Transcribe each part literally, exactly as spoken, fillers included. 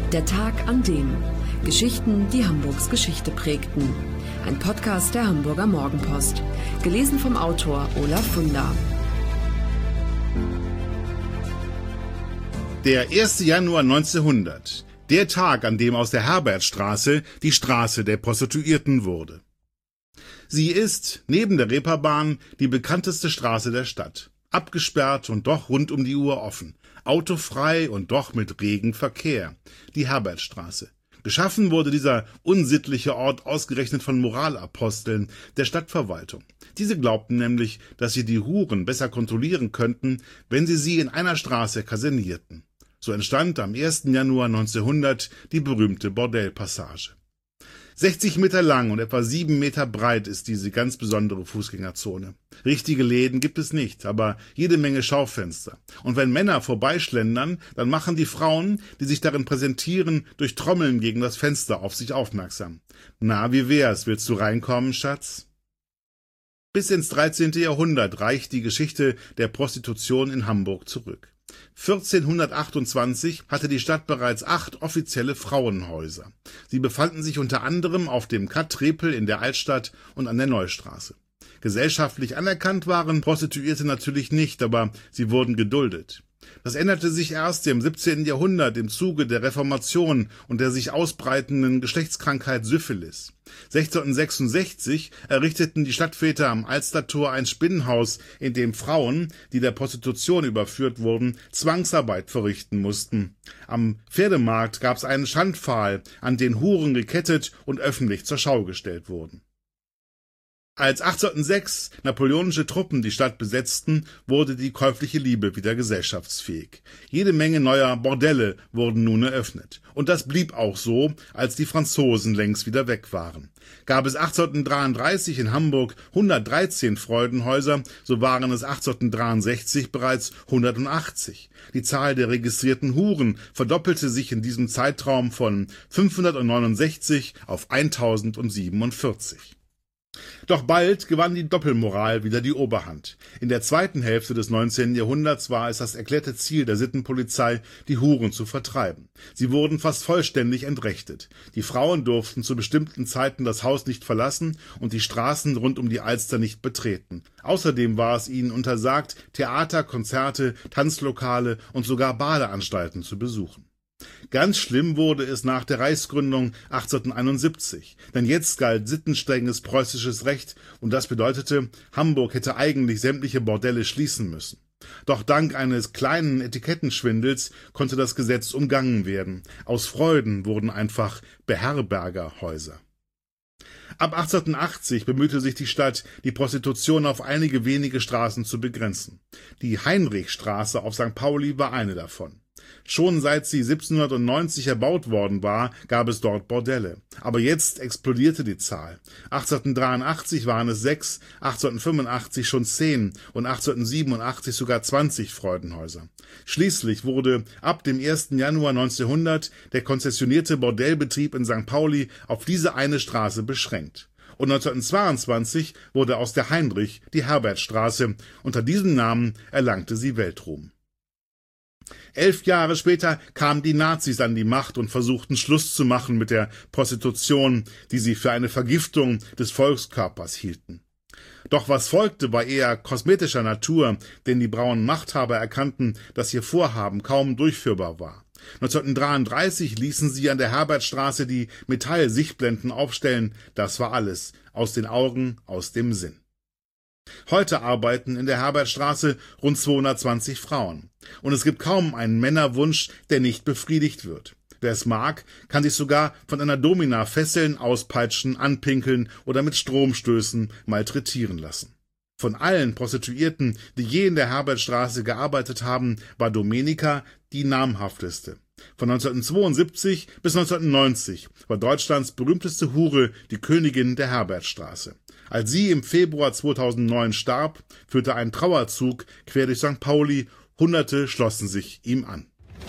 Der Tag an dem. Geschichten, die Hamburgs Geschichte prägten. Ein Podcast der Hamburger Morgenpost. Gelesen vom Autor Olaf Funder. Der erste Januar neunzehnhundert. Der Tag, an dem aus der Herbertstraße die Straße der Prostituierten wurde. Sie ist, neben der Reeperbahn, die bekannteste Straße der Stadt. Abgesperrt und doch rund um die Uhr offen. Autofrei und doch mit regem Verkehr. Die Herbertstraße. Geschaffen wurde dieser unsittliche Ort ausgerechnet von Moralaposteln der Stadtverwaltung. Diese glaubten nämlich, dass sie die Huren besser kontrollieren könnten, wenn sie sie in einer Straße kasernierten. So entstand am ersten Januar neunzehnhundert die berühmte Bordellpassage. sechzig Meter lang und etwa sieben Meter breit ist diese ganz besondere Fußgängerzone. Richtige Läden gibt es nicht, aber jede Menge Schaufenster. Und wenn Männer vorbeischlendern, dann machen die Frauen, die sich darin präsentieren, durch Trommeln gegen das Fenster auf sich aufmerksam. Na, wie wär's? Willst du reinkommen, Schatz? Bis ins dreizehnte Jahrhundert reicht die Geschichte der Prostitution in Hamburg zurück. vierzehnhundertachtundzwanzig hatte die Stadt bereits acht offizielle Frauenhäuser. Sie befanden sich unter anderem auf dem Kat Trepel in der Altstadt und an der Neustraße. Gesellschaftlich anerkannt waren Prostituierte natürlich nicht, aber sie wurden geduldet. Das änderte sich erst im siebzehnten Jahrhundert im Zuge der Reformation und der sich ausbreitenden Geschlechtskrankheit Syphilis. sechzehnhundertsechsundsechzig errichteten die Stadtväter am Alstertor ein Spinnenhaus, in dem Frauen, die der Prostitution überführt wurden, Zwangsarbeit verrichten mussten. Am Pferdemarkt gab es einen Schandpfahl, an den Huren gekettet und öffentlich zur Schau gestellt wurden. Als achtzehnhundertsechs napoleonische Truppen die Stadt besetzten, wurde die käufliche Liebe wieder gesellschaftsfähig. Jede Menge neuer Bordelle wurden nun eröffnet. Und das blieb auch so, als die Franzosen längst wieder weg waren. Gab es achtzehnhundertdreiunddreißig in Hamburg hundertdreizehn Freudenhäuser, so waren es achtzehnhundertdreiundsechzig bereits hundertachtzig. Die Zahl der registrierten Huren verdoppelte sich in diesem Zeitraum von fünfhundertneunundsechzig auf eintausendsiebenundvierzig. Doch bald gewann die Doppelmoral wieder die Oberhand. In der zweiten Hälfte des neunzehnten Jahrhunderts war es das erklärte Ziel der Sittenpolizei, die Huren zu vertreiben. Sie wurden fast vollständig entrechtet. Die Frauen durften zu bestimmten Zeiten das Haus nicht verlassen und die Straßen rund um die Alster nicht betreten. Außerdem war es ihnen untersagt, Theater, Konzerte, Tanzlokale und sogar Badeanstalten zu besuchen. Ganz schlimm wurde es nach der Reichsgründung achtzehnhunderteinundsiebzig, denn jetzt galt sittenstrenges preußisches Recht und das bedeutete, Hamburg hätte eigentlich sämtliche Bordelle schließen müssen. Doch dank eines kleinen Etikettenschwindels konnte das Gesetz umgangen werden. Aus Freuden wurden einfach Beherbergerhäuser. Ab achtzehnhundertachtzig bemühte sich die Stadt, die Prostitution auf einige wenige Straßen zu begrenzen. Die Heinrichstraße auf Sankt Pauli war eine davon. Schon seit sie siebzehnhundertneunzig erbaut worden war, gab es dort Bordelle. Aber jetzt explodierte die Zahl. achtzehnhundertdreiundachtzig waren es sechs, achtzehnhundertfünfundachtzig schon zehn und achtzehnhundertsiebenundachtzig sogar zwanzig Freudenhäuser. Schließlich wurde ab dem ersten Januar neunzehnhundert der konzessionierte Bordellbetrieb in Sankt Pauli auf diese eine Straße beschränkt. Und neunzehnhundertzweiundzwanzig wurde aus der Heinrich die Herbertstraße. Unter diesem Namen erlangte sie Weltruhm. Elf Jahre später kamen die Nazis an die Macht und versuchten Schluss zu machen mit der Prostitution, die sie für eine Vergiftung des Volkskörpers hielten. Doch was folgte, war eher kosmetischer Natur, denn die braunen Machthaber erkannten, dass ihr Vorhaben kaum durchführbar war. neunzehnhundertdreiunddreißig ließen sie an der Herbertstraße die Metall-Sichtblenden aufstellen. Das war alles. Aus den Augen, aus dem Sinn. Heute arbeiten in der Herbertstraße rund zweihundertzwanzig Frauen. Und es gibt kaum einen Männerwunsch, der nicht befriedigt wird. Wer es mag, kann sich sogar von einer Domina fesseln, auspeitschen, anpinkeln oder mit Stromstößen malträtieren lassen. Von allen Prostituierten, die je in der Herbertstraße gearbeitet haben, war Domenica die namhafteste. Von neunzehnhundertzweiundsiebzig bis neunzehnhundertneunzig war Deutschlands berühmteste Hure die Königin der Herbertstraße. Als sie im Februar zweitausendneun starb, führte ein Trauerzug quer durch Sankt Pauli. Hunderte schlossen sich ihm an.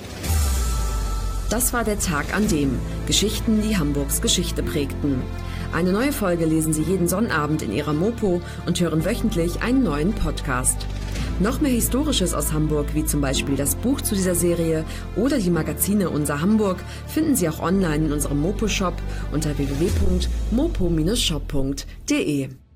Das war der Tag an dem. Geschichten, die Hamburgs Geschichte prägten. Eine neue Folge lesen Sie jeden Sonnabend in Ihrer Mopo und hören wöchentlich einen neuen Podcast. Noch mehr Historisches aus Hamburg, wie zum Beispiel das Buch zu dieser Serie oder die Magazine Unser Hamburg, finden Sie auch online in unserem Mopo-Shop unter w w w punkt mopo Bindestrich shop punkt de.